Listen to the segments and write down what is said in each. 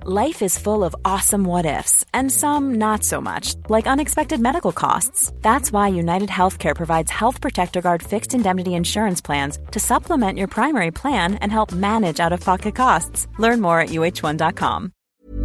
Life is full of awesome what-ifs, and some not so much, like unexpected medical costs. That's why United Healthcare provides Health Protector Guard fixed indemnity insurance plans to supplement your primary plan and help manage out-of-pocket costs. Learn more at uh1.com.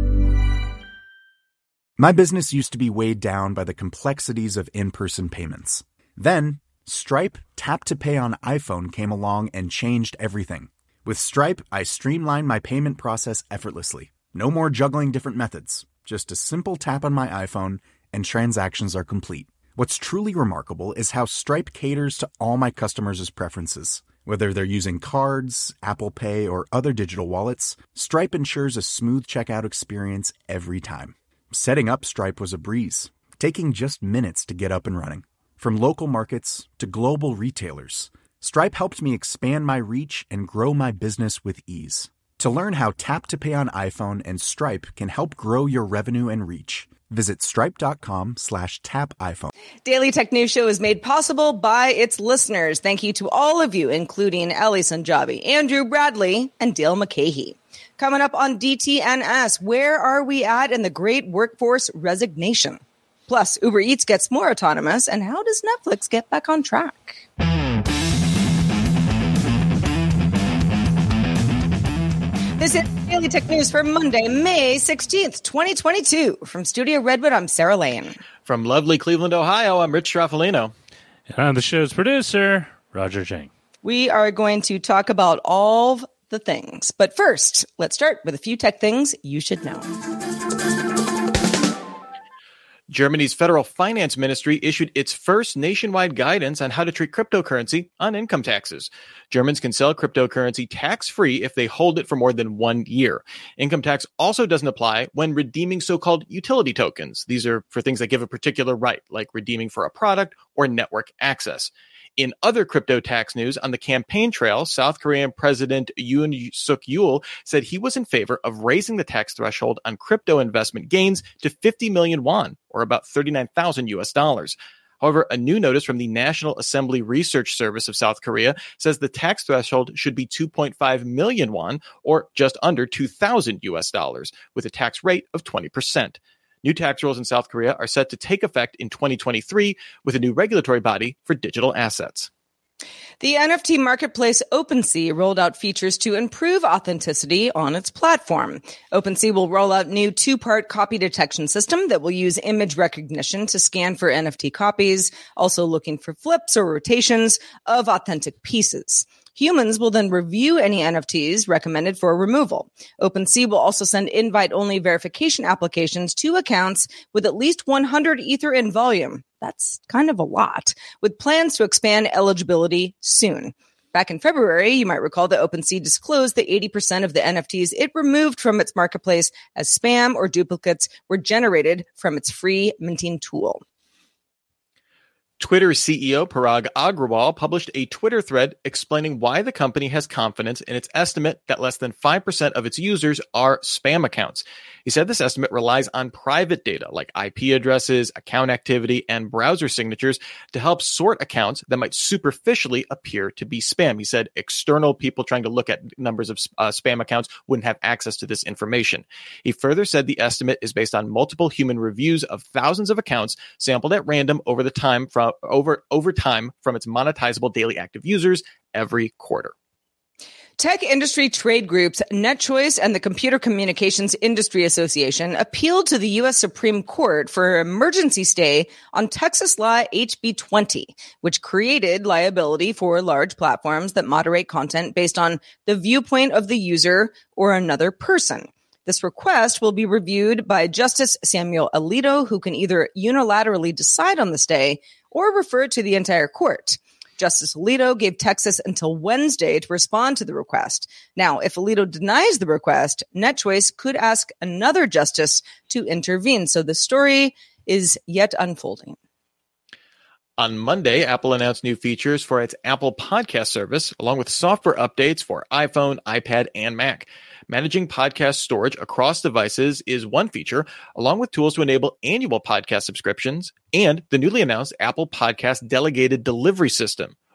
My business used to be weighed down by the complexities of in-person payments. Then, Stripe Tap to Pay on iPhone came along and changed everything. With Stripe, I streamlined my payment process effortlessly. No more juggling different methods. Just a simple tap on my iPhone and transactions are complete. What's truly remarkable is how Stripe caters to all my customers' preferences. Whether they're using cards, Apple Pay, or other digital wallets, Stripe ensures a smooth checkout experience every time. Setting up Stripe was a breeze, taking just minutes to get up and running. From local markets to global retailers, Stripe helped me expand my reach and grow my business with ease. To learn how Tap to Pay on iPhone and Stripe can help grow your revenue and reach, visit stripe.com/tapiphone. Daily Tech News Show is made possible by its listeners. Thank you to all of you, including Ali Sanjabi, Andrew Bradley, and Dale McCahey. Coming up on DTNS, where are we at in the great workforce resignation? Plus, Uber Eats gets more autonomous, and how does Netflix get back on track? This is Daily Tech News for Monday, May 16th, 2022. From Studio Redwood, I'm Sarah Lane. From lovely Cleveland, Ohio, I'm Rich Straffolino. And I'm the show's producer, Roger Chang. We are going to talk about all the things. But first, let's start with a few tech things you should know. Germany's Federal Finance Ministry issued its first nationwide guidance on how to treat cryptocurrency on income taxes. Germans can sell cryptocurrency tax-free if they hold it for more than 1 year. Income tax also doesn't apply when redeeming so-called utility tokens. These are for things that give a particular right, like redeeming for a product or network access. In other crypto tax news, on the campaign trail, South Korean President Yoon Suk Yeol said he was in favor of raising the tax threshold on crypto investment gains to 50 million won, or about $39,000. However, a new notice from the National Assembly Research Service of South Korea says the tax threshold should be 2.5 million won, or just under $2,000, with a tax rate of 20%. New tax rules in South Korea are set to take effect in 2023 with a new regulatory body for digital assets. The NFT marketplace OpenSea rolled out features to improve authenticity on its platform. OpenSea will roll out new two-part copy detection system that will use image recognition to scan for NFT copies, also looking for flips or rotations of authentic pieces. Humans will then review any NFTs recommended for removal. OpenSea will also send invite-only verification applications to accounts with at least 100 Ether in volume. That's kind of a lot, with plans to expand eligibility soon. Back in February, you might recall that OpenSea disclosed that 80% of the NFTs it removed from its marketplace as spam or duplicates were generated from its free minting tool. Twitter CEO Parag Agrawal published a Twitter thread explaining why the company has confidence in its estimate that less than 5% of its users are spam accounts. He said this estimate relies on private data like IP addresses, account activity, and browser signatures to help sort accounts that might superficially appear to be spam. He said external people trying to look at numbers of spam accounts wouldn't have access to this information. He further said the estimate is based on multiple human reviews of thousands of accounts sampled at random over time from its monetizable daily active users every quarter. Tech industry trade groups NetChoice and the Computer Communications Industry Association appealed to the U.S. Supreme Court for an emergency stay on Texas Law HB 20, which created liability for large platforms that moderate content based on the viewpoint of the user or another person. This request will be reviewed by Justice Samuel Alito, who can either unilaterally decide on the stay or refer it to the entire court. Justice Alito gave Texas until Wednesday to respond to the request. Now, if Alito denies the request, NetChoice could ask another justice to intervene. So the story is yet unfolding. On Monday, Apple announced new features for its Apple Podcast service, along with software updates for iPhone, iPad, and Mac. Managing podcast storage across devices is one feature, along with tools to enable annual podcast subscriptions and the newly announced Apple Podcast Delegated Delivery System,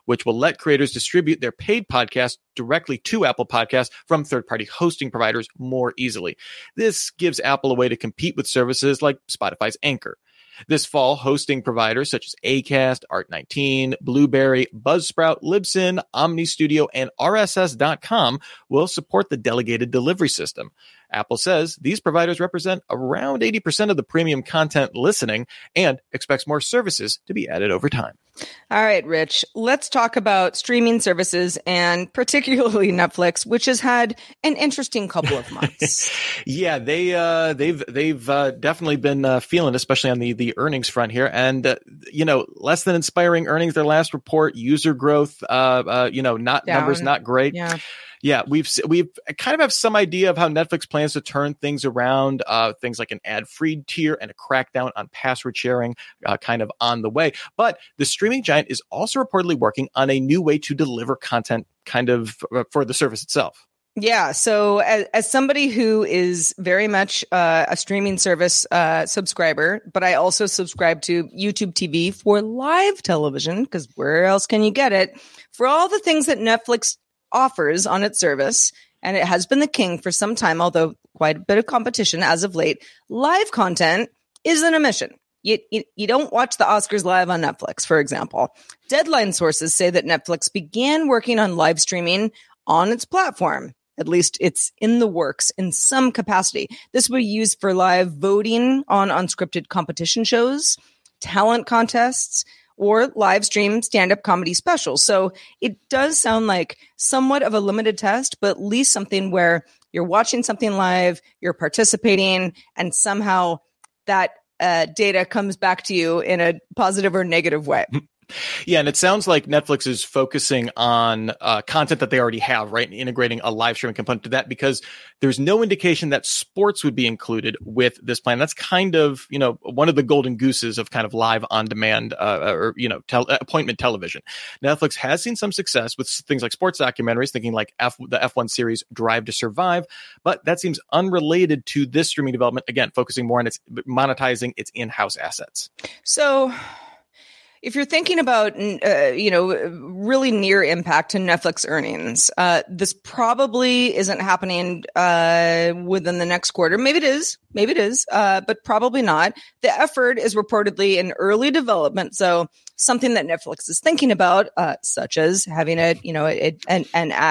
which will let creators distribute their paid podcasts directly to Apple Podcasts from third-party hosting providers more easily. This gives Apple a way to compete with services like Spotify's Anchor. This fall, hosting providers such as Acast, Art19, Blueberry, Buzzsprout, Libsyn, Omni Studio, and RSS.com will support the delegated delivery system. Apple says these providers represent around 80% of the premium content listening and expects more services to be added over time. All right, Rich, let's talk about streaming services and particularly Netflix, which has had an interesting couple of months. Yeah, they've definitely been feeling, especially on the earnings front here, and less than inspiring earnings. Their last report, user growth, not down. Numbers not great. Yeah, we've kind of have some idea of how Netflix plans to turn things around, things like an ad-free tier and a crackdown on password sharing kind of on the way. But the streaming giant is also reportedly working on a new way to deliver content kind of for the service itself. Yeah. So as somebody who is very much a streaming service subscriber, but I also subscribe to YouTube TV for live television, because where else can you get it? For all the things that Netflix offers on its service, and it has been the king for some time, although quite a bit of competition as of late, live content is an omission. You don't watch the Oscars live on Netflix, for example. Deadline sources say that Netflix began working on live streaming on its platform. At least it's in the works in some capacity. This will be used for live voting on unscripted competition shows, talent contests, or live stream stand-up comedy specials. So it does sound like somewhat of a limited test, but at least something where you're watching something live, you're participating, and somehow that data comes back to you in a positive or negative way. Yeah, and it sounds like Netflix is focusing on content that they already have, right? And integrating a live streaming component to that, because there's no indication that sports would be included with this plan. That's kind of, one of the golden gooses of kind of live on demand appointment television. Netflix has seen some success with things like sports documentaries, thinking like the F1 series Drive to Survive, but that seems unrelated to this streaming development. Again, focusing more on monetizing its in-house assets. So if you're thinking about, really near impact to Netflix earnings, this probably isn't happening within the next quarter. Maybe it is, but probably not. The effort is reportedly in early development, so something that Netflix is thinking about, such as having an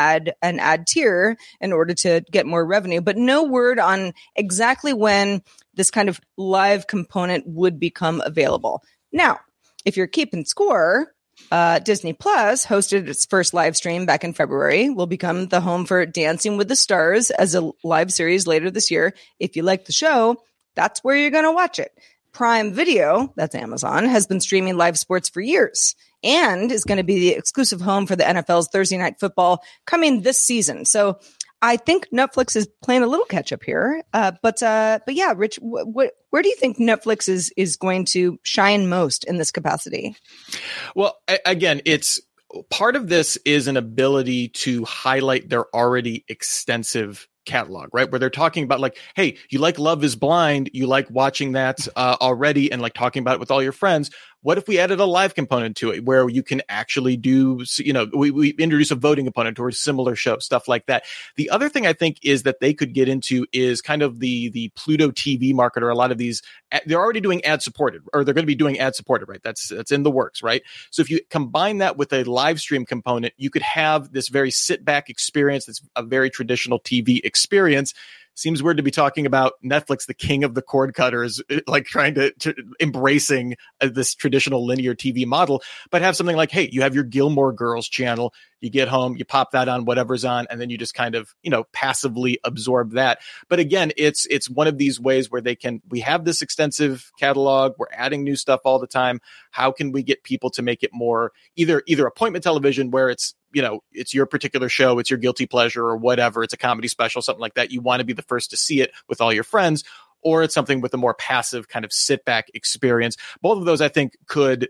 ad tier in order to get more revenue, but no word on exactly when this kind of live component would become available. Now, if you're keeping score, Disney Plus hosted its first live stream back in February, will become the home for Dancing with the Stars as a live series later this year. If you like the show, that's where you're going to watch it. Prime Video, that's Amazon, has been streaming live sports for years and is going to be the exclusive home for the NFL's Thursday Night Football coming this season. So I think Netflix is playing a little catch up here. But yeah, Rich, where do you think Netflix is going to shine most in this capacity? Well, again, it's part of this is an ability to highlight their already extensive catalog, right? Where they're talking about like, hey, you like Love is Blind, you like watching that already and like talking about it with all your friends. What if we added a live component to it where you can actually do, we introduce a voting component or a similar show, stuff like that. The other thing I think is that they could get into is kind of the Pluto TV market, or a lot of these, they're already doing ad supported, or they're going to be doing ad supported, right? That's in the works, right? So if you combine that with a live stream component, you could have this very sit back experience. That's a very traditional TV experience. Seems weird to be talking about Netflix, the king of the cord cutters, like trying to embracing this traditional linear TV model, but have something like, hey, you have your Gilmore Girls channel. You get home, you pop that on, whatever's on, and then you just kind of, passively absorb that. But again, it's one of these ways where we have this extensive catalog. We're adding new stuff all the time. How can we get people to make it more either appointment television where it's, it's your particular show, it's your guilty pleasure or whatever. It's a comedy special, something like that. You want to be the first to see it with all your friends, or it's something with a more passive kind of sit back experience. Both of those, I think, could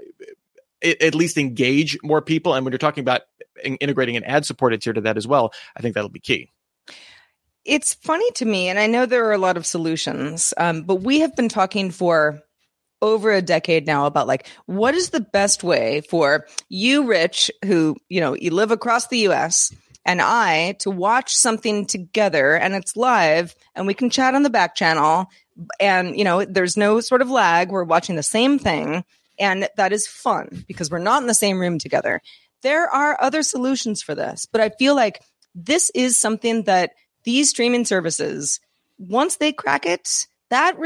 at least engage more people. And when you're talking about integrating an ad supported tier to that as well, I think that'll be key. It's funny to me, and I know there are a lot of solutions, but we have been talking for over a decade now about like, what is the best way for you, Rich, who, you live across the US, and I to watch something together and it's live and we can chat on the back channel and, there's no sort of lag. We're watching the same thing. And that is fun because we're not in the same room together. There are other solutions for this, but I feel like this is something that these streaming services, once they crack it, that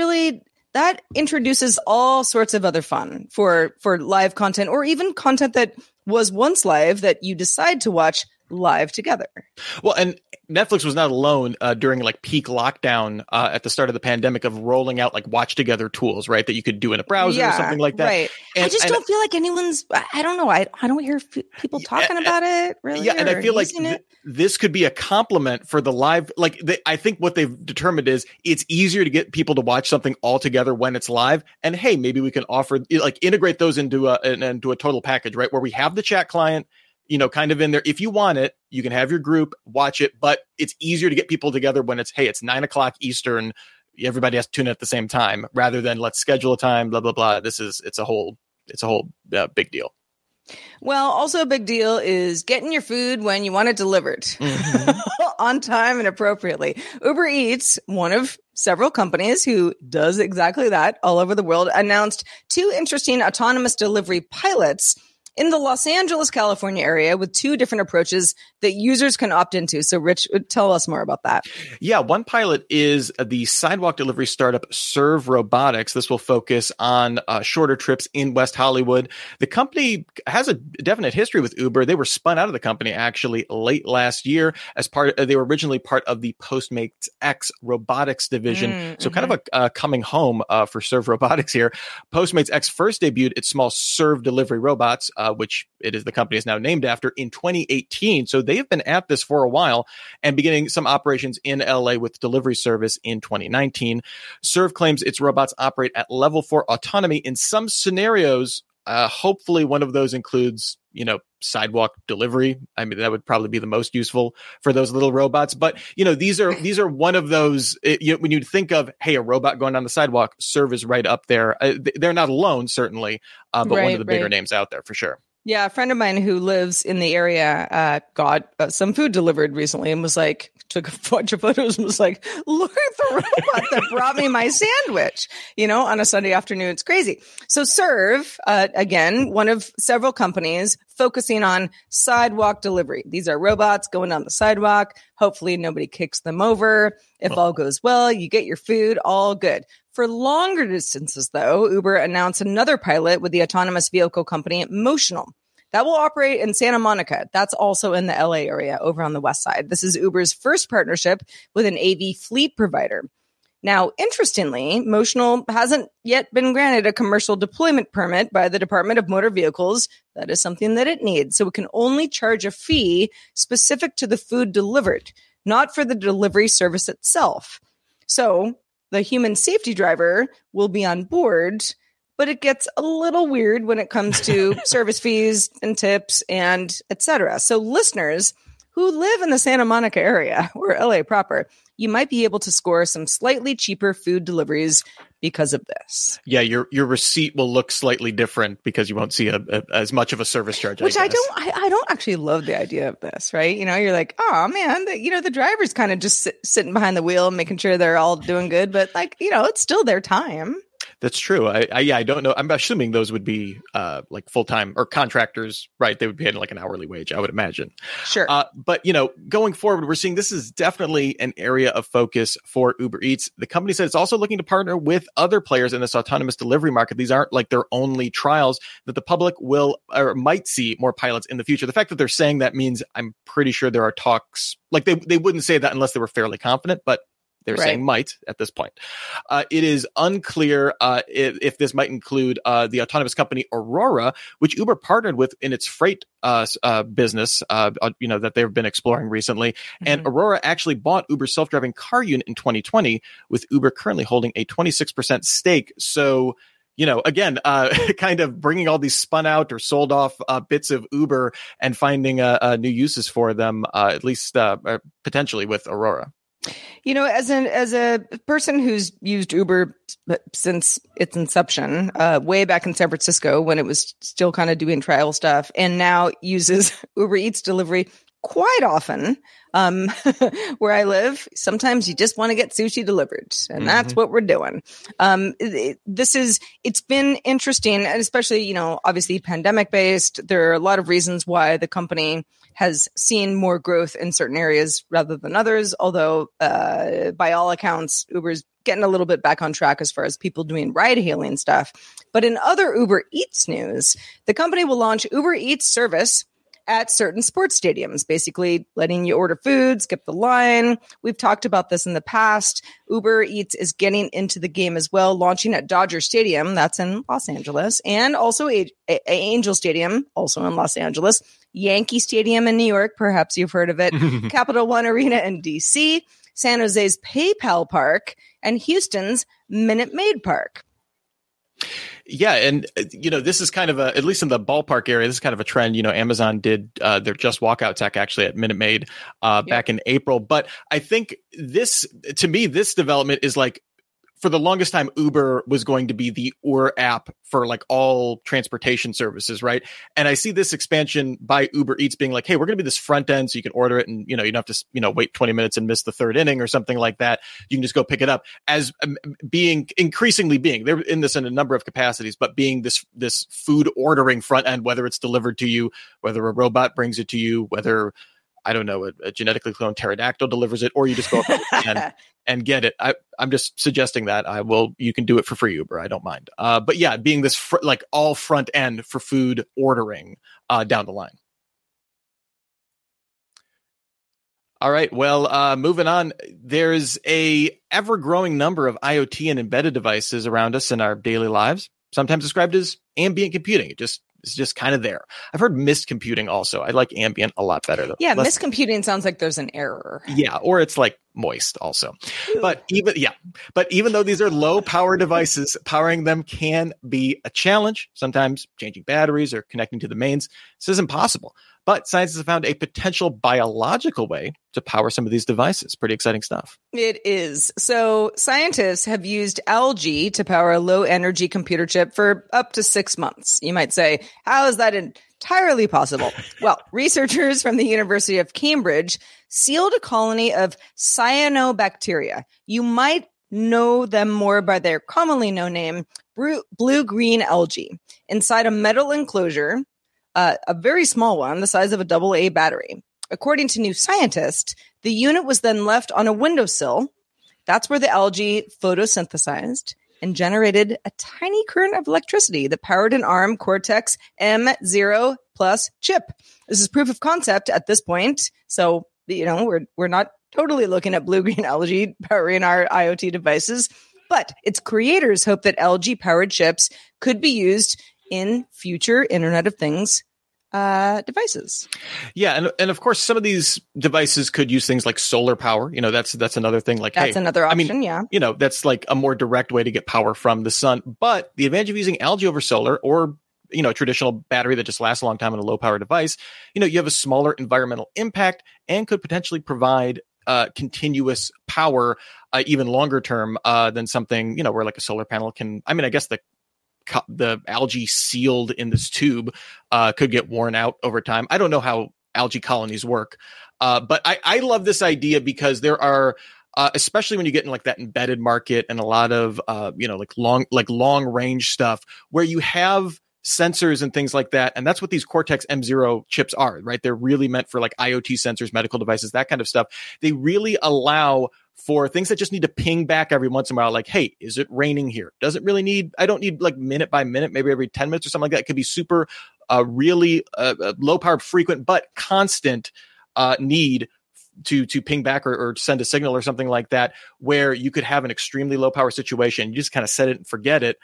introduces all sorts of other fun for live content or even content that was once live that you decide to watch live together. Well, and Netflix was not alone during like peak lockdown at the start of the pandemic of rolling out like watch together tools, right? That you could do in a browser or something like that. Right. And, I just don't feel like anyone's, I don't know. I don't hear people talking about it really. Yeah. And I feel like this could be a complement for the live. Like I think what they've determined is it's easier to get people to watch something all together when it's live. And hey, maybe we can offer like integrate those into a total package, right? Where we have the chat client, kind of in there. If you want it, you can have your group watch it, but it's easier to get people together when it's 9:00 Eastern. Everybody has to tune in at the same time rather than let's schedule a time, blah, blah, blah. It's a whole big deal. Well, also a big deal is getting your food when you want it delivered on time and appropriately. Uber Eats, one of several companies who does exactly that all over the world, announced 2 interesting autonomous delivery pilots in the Los Angeles, California area with 2 different approaches that users can opt into. So Rich, tell us more about that. Yeah, one pilot is the sidewalk delivery startup Serve Robotics. This will focus on shorter trips in West Hollywood. The company has a definite history with Uber. They were spun out of the company actually late last year they were originally part of the Postmates X robotics division. So kind of a coming home for Serve Robotics here. Postmates X first debuted its small Serve delivery robots, which it is the company is now named after, in 2018. So they have been at this for a while and beginning some operations in LA with delivery service in 2019. Serve claims its robots operate at level 4 autonomy in some scenarios. Hopefully one of those includes, sidewalk delivery. I mean, that would probably be the most useful for those little robots. But, these are one of those, when you think of, hey, a robot going down the sidewalk, Serve is right up there. They're not alone, certainly, but one of the bigger names out there for sure. Yeah, a friend of mine who lives in the area got some food delivered recently and was like, took a bunch of photos and was like, look at the robot that brought me my sandwich, on a Sunday afternoon. It's crazy. So Serve, again, one of several companies focusing on sidewalk delivery. These are robots going down the sidewalk. Hopefully nobody kicks them over. If all goes well, you get your food, all good. For longer distances, though, Uber announced another pilot with the autonomous vehicle company Motional. That will operate in Santa Monica. That's also in the LA area over on the west side. This is Uber's first partnership with an AV fleet provider. Now, interestingly, Motional hasn't yet been granted a commercial deployment permit by the Department of Motor Vehicles. That is something that it needs. So it can only charge a fee specific to the food delivered, not for the delivery service itself. So the human safety driver will be on board, but it gets a little weird when it comes to service fees and tips and etc. So listeners who live in the Santa Monica area or LA proper, you might be able to score some slightly cheaper food deliveries because of this. Yeah, your receipt will look slightly different because you won't see as much of a service charge. Which I don't actually love the idea of this, right? You're like, oh man, the driver's kind of just sitting behind the wheel, making sure they're all doing good, but it's still their time. That's true. I don't know. I'm assuming those would be like full-time or contractors, right? They would be paid like an hourly wage, I would imagine. Sure. But, going forward, we're seeing this is definitely an area of focus for Uber Eats. The company said it's also looking to partner with other players in this autonomous delivery market. These aren't like their only trials, that the public will or might see more pilots in the future. The fact that they're saying that means I'm pretty sure there are talks. Like they wouldn't say that unless they were fairly confident, but they're saying might at this point. It is unclear if this might include the autonomous company Aurora, which Uber partnered with in its freight business, that they've been exploring recently. Mm-hmm. And Aurora actually bought Uber's self-driving car unit in 2020, with Uber currently holding a 26% stake. So, again, kind of bringing all these spun out or sold off bits of Uber and finding new uses for them, at least potentially with Aurora. As a person who's used Uber since its inception, way back in San Francisco when it was still kind of doing trial stuff, and now uses Uber Eats delivery quite often, where I live, sometimes you just want to get sushi delivered, and that's what we're doing. It's been interesting, and especially, obviously pandemic based. There are a lot of reasons why the company has seen more growth in certain areas rather than others. Although, by all accounts, Uber's getting a little bit back on track as far as people doing ride hailing stuff. But in other Uber Eats news, the company will launch Uber Eats service at certain sports stadiums, basically letting you order food, skip the line. We've talked about this in the past. Uber Eats is getting into the game as well, launching at Dodger Stadium, that's in Los Angeles, and also Angel Stadium, also in Los Angeles, Yankee Stadium in New York, perhaps you've heard of it, Capital One Arena in DC, San Jose's PayPal Park, and Houston's Minute Maid Park. Yeah. And, this is kind of at least in the ballpark area, this is kind of a trend. Amazon did their Just Walkout tech actually at Minute Maid back in April. But I think this development is like, for the longest time, Uber was going to be the Ur app for like all transportation services, right? And I see this expansion by Uber Eats being like, hey, we're going to be this front end so you can order it and, you don't have to, wait 20 minutes and miss the third inning or something like that. You can just go pick it up as increasingly being, they're in this in a number of capacities, but being this food ordering front end, whether it's delivered to you, whether a robot brings it to you, whether, I don't know, a genetically cloned pterodactyl delivers it, or you just go up and get it. I'm just suggesting that you can do it for free, Uber. I don't mind. But yeah, being this all front end for food ordering down the line. All right. Well, moving on, there's a ever growing number of IoT and embedded devices around us in our daily lives, sometimes described as ambient computing. It's just kind of there. I've heard mist computing also. I like ambient a lot better though. Yeah, mist computing sounds like there's an error. Yeah, or it's like moist also. But even though these are low power devices, powering them can be a challenge. Sometimes changing batteries or connecting to the mains. This isn't possible. But scientists have found a potential biological way to power some of these devices. Pretty exciting stuff. It is. So scientists have used algae to power a low energy computer chip for up to 6 months. You might say, how is that entirely possible? Well, researchers from the University of Cambridge sealed a colony of cyanobacteria. You might know them more by their commonly known name, blue-green algae, inside a metal enclosure, a very small one, the size of a AA battery. According to New Scientist, the unit was then left on a windowsill. That's where the algae photosynthesized and generated a tiny current of electricity that powered an ARM Cortex M0 Plus chip. This is proof of concept at this point. So, we're not totally looking at blue-green algae powering our IoT devices, but its creators hope that algae-powered chips could be used in future Internet of Things devices. Yeah, and of course, some of these devices could use things like solar power. That's another thing. Like, that's another option. Yeah, that's like a more direct way to get power from the sun. But the advantage of using algae over solar, or a traditional battery that just lasts a long time on a low power device, you have a smaller environmental impact and could potentially provide continuous power even longer term than something where like a solar panel can. I mean, I guess the algae sealed in this tube could get worn out over time. I don't know how algae colonies work, but I love this idea because there are, especially when you get in like that embedded market and a lot of long range stuff where you have sensors and things like that. And that's what these Cortex M0 chips are, right? They're really meant for like IoT sensors, medical devices, that kind of stuff. They really allow for things that just need to ping back every once in a while. Like, hey, is it raining here? I don't need like minute by minute, maybe every 10 minutes or something like that. It could be super, really low powered, frequent, but constant need to ping back or send a signal or something like that, where you could have an extremely low power situation. You just kind of set it and forget it.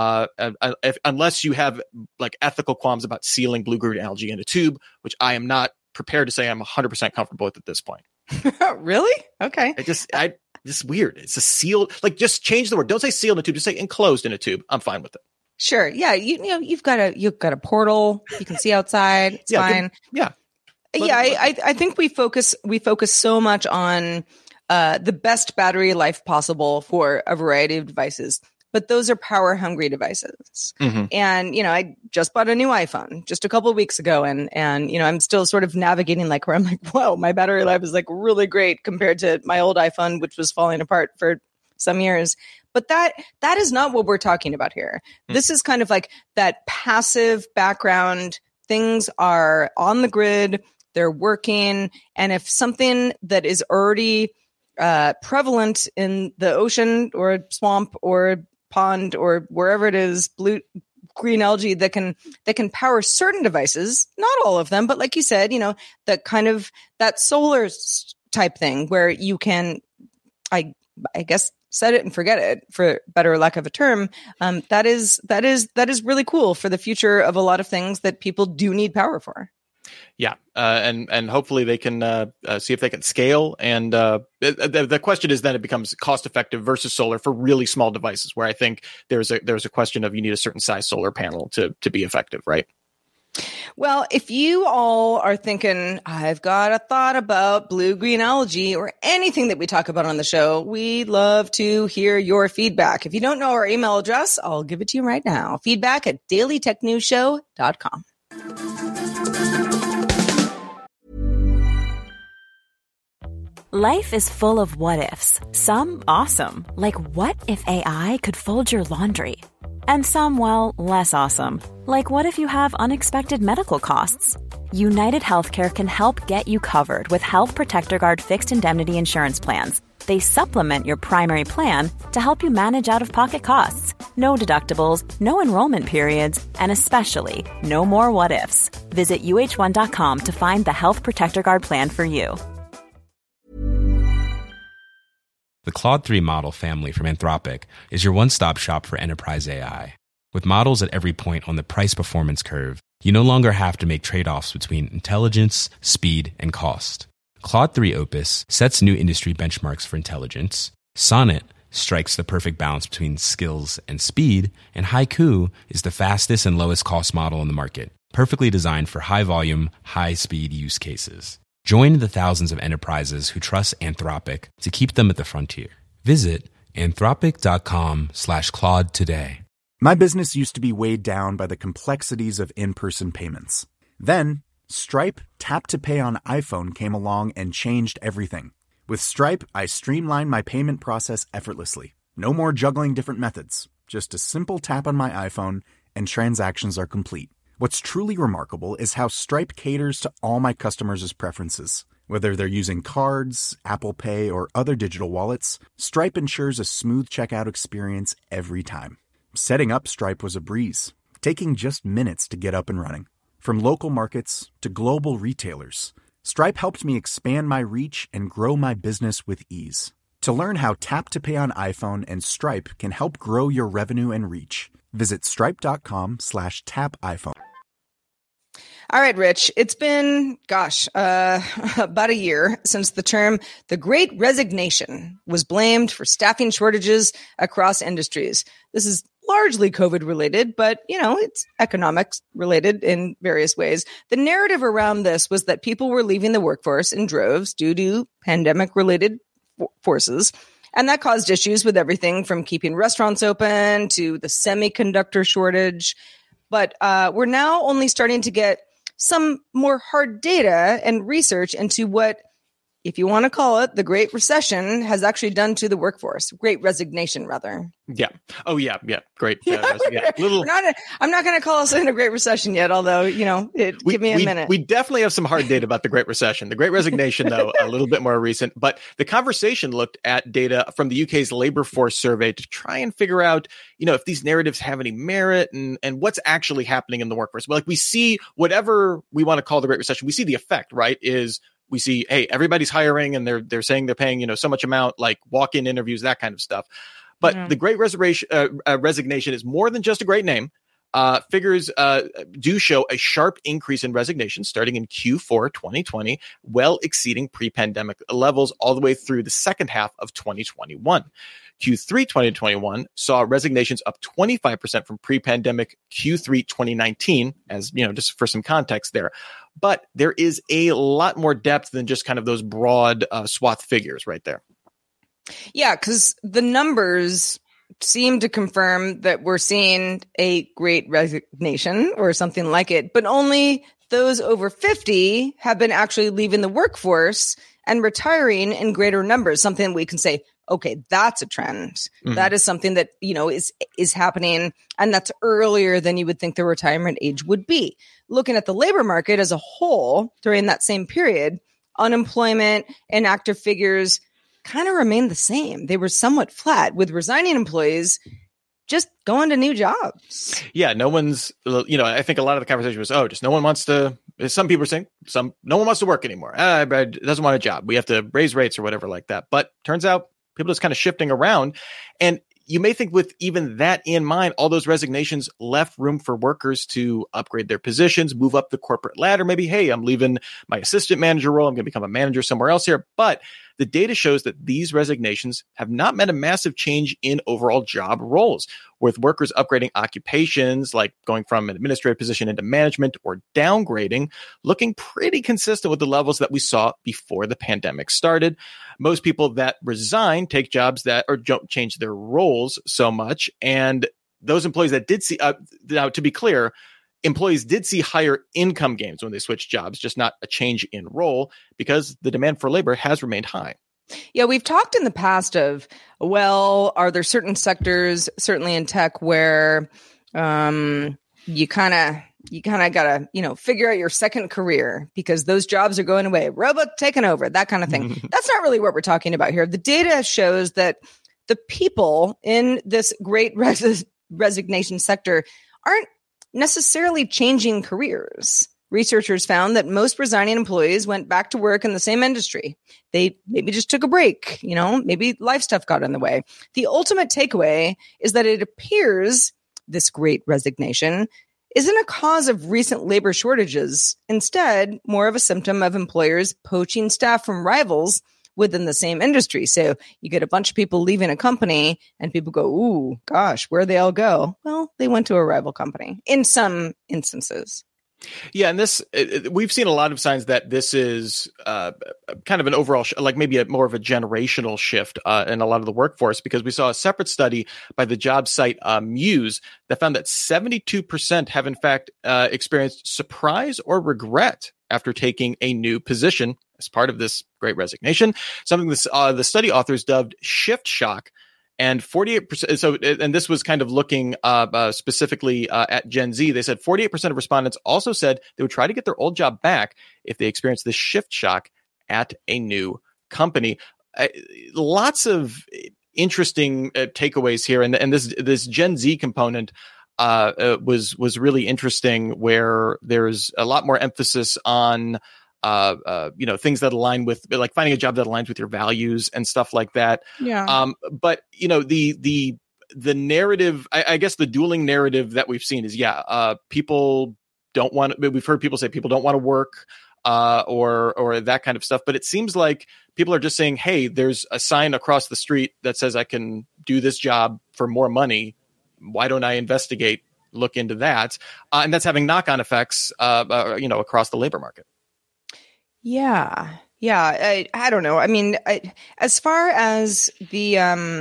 Unless you have like ethical qualms about sealing blue-green algae in a tube, which I am not prepared to say I'm 100% comfortable with at this point. Really? Okay. Just weird. It's a sealed, like just change the word. Don't say sealed in a tube. Just say enclosed in a tube. I'm fine with it. Sure. Yeah. You've got a portal. You can see outside. It's fine. Yeah. I think we focus so much on the best battery life possible for a variety of devices. But those are power hungry devices. Mm-hmm. And, I just bought a new iPhone just a couple of weeks ago. And, I'm still sort of navigating where I'm like, whoa, my battery life is really great compared to my old iPhone, which was falling apart for some years. But that is not what we're talking about here. Mm-hmm. This is kind of like that passive background. Things are on the grid. They're working. And if something that is already prevalent in the ocean or swamp or pond or wherever it is, green algae that can power certain devices, not all of them, but like you said, that kind of that solar type thing where you can, I guess, set it and forget it, for better lack of a term. That is really cool for the future of a lot of things that people do need power for. Yeah, and hopefully they can see if they can scale. And the question is then it becomes cost effective versus solar for really small devices, where I think there's a question of you need a certain size solar panel to be effective, right? Well, if you all are thinking, I've got a thought about blue-green algae or anything that we talk about on the show, we'd love to hear your feedback. If you don't know our email address, I'll give it to you right now. feedback@dailytechnewsshow.com. Life is full of what-ifs. Some awesome, like what if AI could fold your laundry? And some, well, less awesome, like what if you have unexpected medical costs? United Healthcare can help get you covered with Health Protector Guard fixed indemnity insurance plans. They supplement your primary plan to help you manage out-of-pocket costs. No deductibles, no enrollment periods, and especially no more what-ifs. Visit uh1.com to find the Health Protector Guard plan for you. The Claude 3 model family from Anthropic is your one-stop shop for enterprise AI. With models at every point on the price-performance curve, you no longer have to make trade-offs between intelligence, speed, and cost. Claude 3 Opus sets new industry benchmarks for intelligence. Sonnet strikes the perfect balance between skills and speed. And Haiku is the fastest and lowest cost model on the market, perfectly designed for high-volume, high-speed use cases. Join the thousands of enterprises who trust Anthropic to keep them at the frontier. Visit anthropic.com/Claude today. My business used to be weighed down by the complexities of in-person payments. Then, Stripe Tap to Pay on iPhone came along and changed everything. With Stripe, I streamlined my payment process effortlessly. No more juggling different methods. Just a simple tap on my iPhone and transactions are complete. What's truly remarkable is how Stripe caters to all my customers' preferences. Whether they're using cards, Apple Pay, or other digital wallets, Stripe ensures a smooth checkout experience every time. Setting up Stripe was a breeze, taking just minutes to get up and running. From local markets to global retailers, Stripe helped me expand my reach and grow my business with ease. To learn how Tap to Pay on iPhone and Stripe can help grow your revenue and reach, visit stripe.com/tapiphone. All right, Rich, it's been, about a year since the term the Great Resignation was blamed for staffing shortages across industries. This is largely COVID related, but, it's economics related in various ways. The narrative around this was that people were leaving the workforce in droves due to pandemic related forces. And that caused issues with everything from keeping restaurants open to the semiconductor shortage. But we're now only starting to get some more hard data and research into what, if you want to call it, the Great Recession has actually done to the workforce. Great Resignation, rather. Yeah. Oh, yeah. Yeah. Great. I'm not going to call us in a Great Recession yet, although, give me a minute. We definitely have some hard data about the Great Recession. The Great Resignation, though, a little bit more recent. But the conversation looked at data from the UK's labor force survey to try and figure out, if these narratives have any merit and what's actually happening in the workforce. Well, we see whatever we want to call the Great Recession, we see the effect, right, is we see, hey, everybody's hiring and they're saying they're paying, so much amount, like walk-in interviews, that kind of stuff. But the Great Resignation is more than just a great name. Figures do show a sharp increase in resignations starting in Q4 2020, well exceeding pre-pandemic levels all the way through the second half of 2021. Q3 2021 saw resignations up 25% from pre-pandemic Q3 2019, as just for some context there. But there is a lot more depth than just kind of those broad swath figures right there. Yeah, because the numbers seem to confirm that we're seeing a great resignation or something like it, but only those over 50 have been actually leaving the workforce and retiring in greater numbers, something we can say, okay, that's a trend. Mm-hmm. That is something that, is happening, and that's earlier than you would think the retirement age would be. Looking at the labor market as a whole during that same period, unemployment and active figures kind of remained the same. They were somewhat flat, with resigning employees just going to new jobs. Yeah, no one's, I think a lot of the conversation was, just no one wants to, some people are saying, no one wants to work anymore. Doesn't want a job. We have to raise rates or whatever like that. But turns out people just kind of shifting around. And you may think with even that in mind, all those resignations left room for workers to upgrade their positions, move up the corporate ladder. Maybe, hey, I'm leaving my assistant manager role. I'm going to become a manager somewhere else here. But the data shows that these resignations have not meant a massive change in overall job roles, with workers upgrading occupations, like going from an administrative position into management or downgrading, looking pretty consistent with the levels that we saw before the pandemic started. Most people that resign take jobs that or don't change their roles so much. And those employees that did see, now to be clear, employees did see higher income gains when they switched jobs, just not a change in role, because the demand for labor has remained high. Yeah, we've talked in the past of, are there certain sectors, certainly in tech, where you kind of got to, figure out your second career because those jobs are going away, robot taking over, that kind of thing. That's not really what we're talking about here. The data shows that the people in this great resignation sector aren't necessarily changing careers. Researchers found that most resigning employees went back to work in the same industry. They maybe just took a break, maybe life stuff got in the way. The ultimate takeaway is that it appears this great resignation isn't a cause of recent labor shortages. Instead, more of a symptom of employers poaching staff from rivals within the same industry. So you get a bunch of people leaving a company and people go, ooh, gosh, where'd they all go? Well, they went to a rival company in some instances. Yeah, and we've seen a lot of signs that this is kind of an overall, like maybe more of a generational shift in a lot of the workforce, because we saw a separate study by the job site Muse that found that 72% have in fact experienced surprise or regret after taking a new position as part of this great resignation, something the study authors dubbed shift shock. And 48%. So, and this was kind of looking specifically at Gen Z. They said 48% of respondents also said they would try to get their old job back if they experienced this shift shock at a new company. Lots of interesting takeaways here, and this Gen Z component was really interesting, where there's a lot more emphasis on things that align with, like, finding a job that aligns with your values and stuff like that. Yeah. But the narrative, I guess the dueling narrative that we've seen is, people don't want, we've heard people say people don't want to work, or that kind of stuff. But it seems like people are just saying, hey, there's a sign across the street that says I can do this job for more money. Why don't I investigate, look into that? And that's having knock-on effects, across the labor market. Yeah. I don't know. I mean, as far as the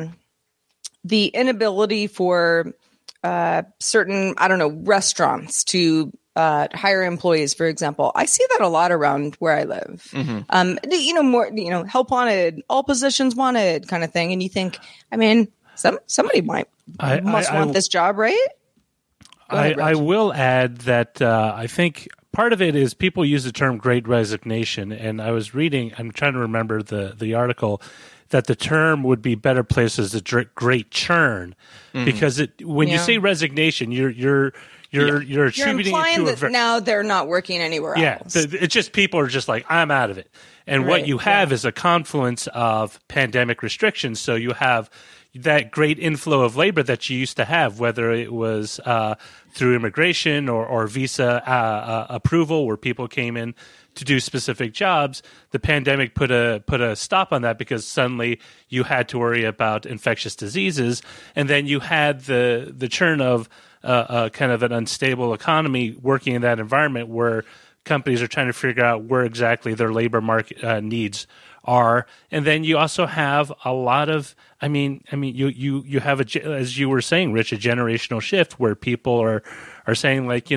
inability for certain, restaurants to hire employees, for example, I see that a lot around where I live. Mm-hmm. More, help wanted, all positions wanted kind of thing. And you think, somebody must want this job, right? I will add that I think part of it is people use the term great resignation, and I was reading, I'm trying to remember the article, that the term would be better placed as a great churn, because when you say resignation, you're attributing implying it to that now they're not working anywhere else. Yeah, it's just people are just like, I'm out of it. And what you have is a confluence of pandemic restrictions. So you have that great inflow of labor that you used to have, whether it was through immigration or visa approval, where people came in to do specific jobs. The pandemic put a stop on that, because suddenly you had to worry about infectious diseases, and then you had the churn of kind of an unstable economy working in that environment where companies are trying to figure out where exactly their labor market needs are. And then you also have a lot of, you have as you were saying, Rich, a generational shift where people are saying like,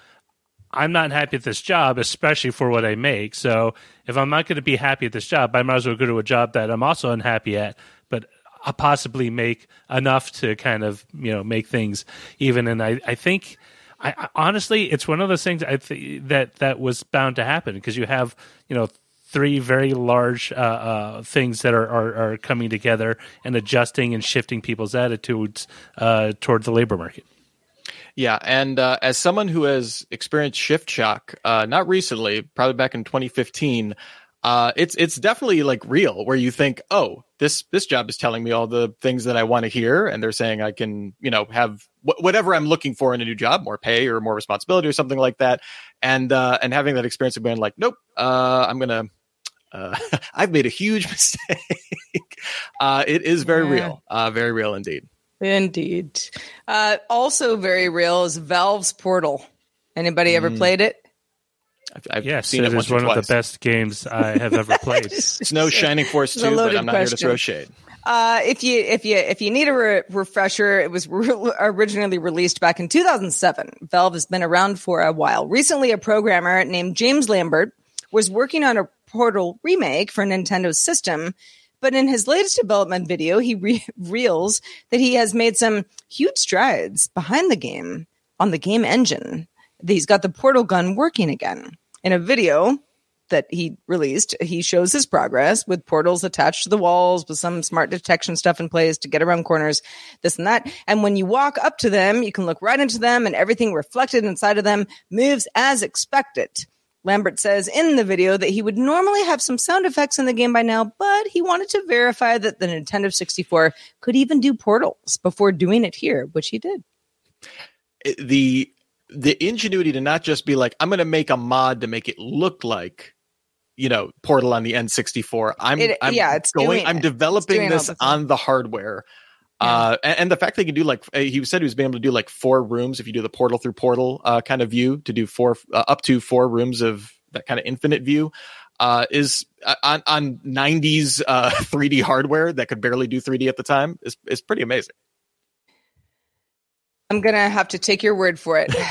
I'm not happy at this job, especially for what I make. So if I'm not going to be happy at this job, I might as well go to a job that I'm also unhappy at, but I'll possibly make enough to kind of, make things even. And I think, honestly, it's one of those things that was bound to happen because you have, three very large things that are coming together and adjusting and shifting people's attitudes toward the labor market. Yeah, and as someone who has experienced shift shock, not recently, probably back in 2015, it's definitely like real, where you think, oh, this job is telling me all the things that I want to hear, and they're saying I can, have whatever I'm looking for in a new job, more pay or more responsibility or something like that, and having that experience of being like, nope, I'm gonna. I've made a huge mistake. It is very real indeed. Indeed. Also very real is Valve's Portal. Anybody ever played it? I've seen it once or twice. It's one of the best games I have ever played. It's no Shining Force 2, but I'm not here to throw shade. If you need a refresher, it was originally released back in 2007. Valve has been around for a while. Recently, a programmer named James Lambert was working on a Portal remake for Nintendo's system, but in his latest development video, he reveals that he has made some huge strides behind the game on the game engine. He's got the portal gun working again. In a video that he released, he shows his progress with portals attached to the walls with some smart detection stuff in place to get around corners, this and that. And when you walk up to them, you can look right into them and everything reflected inside of them moves as expected. Lambert says in the video that he would normally have some sound effects in the game by now, but he wanted to verify that the Nintendo 64 could even do portals before doing it here, which he did. The ingenuity to not just be like, I'm going to make a mod to make it look like, Portal on the N64. I'm developing this on the hardware. Yeah. And the fact that he can do he said he was able to do 4 rooms if you do the portal through portal kind of view, to do up to 4 rooms of that kind of infinite view is on 90s 3D hardware that could barely do 3D at the time is pretty amazing. I'm going to have to take your word for it.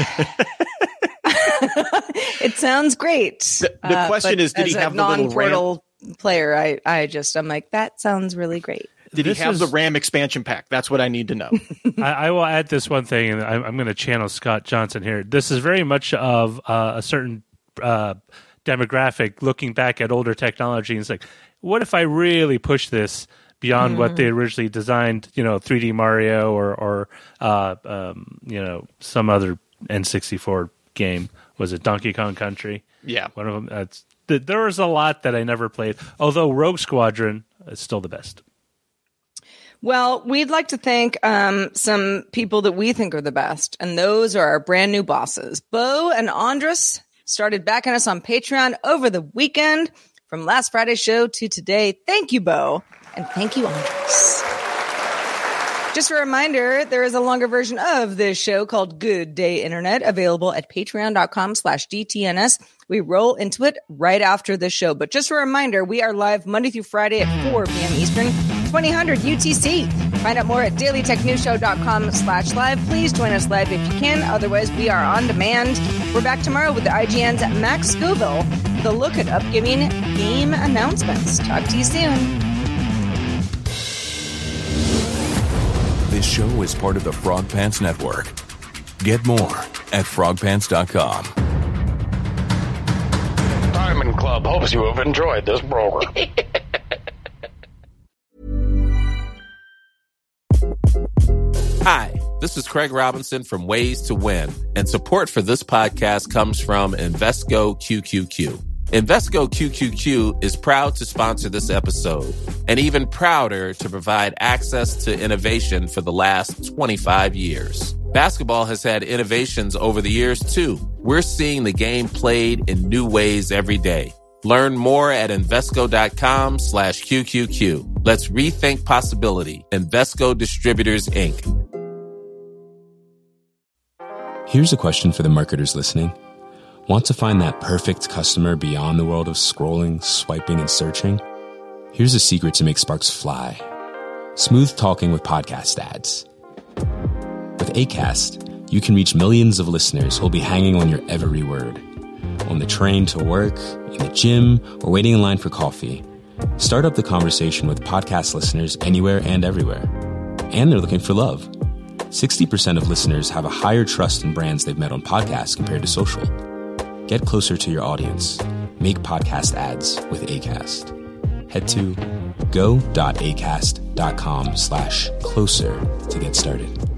It sounds great. The question is, did he have the little non-portal player? I'm like, that sounds really great. Did he have the RAM expansion pack? That's what I need to know. I will add this one thing, and I'm going to channel Scott Johnson here. This is very much of a certain demographic looking back at older technology. And it's like, what if I really push this beyond what they originally designed, 3D Mario or some other N64 game. Was it Donkey Kong Country? Yeah. One of them. There was a lot that I never played, although Rogue Squadron is still the best. Well, we'd like to thank some people that we think are the best, and those are our brand new bosses. Bo and Andres started backing us on Patreon over the weekend, from last Friday's show to today. Thank you, Bo, and thank you, Andres. Just a reminder, there is a longer version of this show called Good Day Internet, available at patreon.com/DTNS. We roll into it right after the show. But just a reminder, we are live Monday through Friday at 4 p.m. Eastern, 2000 UTC. Find out more at dailytechnewsshow.com/live. Please join us live if you can. Otherwise, we are on demand. We're back tomorrow with the IGN's Max Scoville with a look at upcoming game announcements. Talk to you soon. This show is part of the Frog Pants Network. Get more at frogpants.com. Diamond Club hopes you have enjoyed this program. Hi, this is Craig Robinson from Ways to Win, and support for this podcast comes from Invesco QQQ. Invesco QQQ is proud to sponsor this episode, and even prouder to provide access to innovation for the last 25 years. Basketball has had innovations over the years, too. We're seeing the game played in new ways every day. Learn more at Invesco.com/QQQ. Let's rethink possibility. Invesco Distributors, Inc. Here's a question for the marketers listening. Want to find that perfect customer beyond the world of scrolling, swiping, and searching? Here's a secret to make sparks fly. Smooth talking with podcast ads. With Acast, you can reach millions of listeners who'll be hanging on your every word. On the train to work, in the gym, or waiting in line for coffee. Start up the conversation with podcast listeners anywhere and everywhere. And they're looking for love. 60% of listeners have a higher trust in brands they've met on podcasts compared to social. Get closer to your audience. Make podcast ads with Acast. Head to go.acast.com/closer to get started.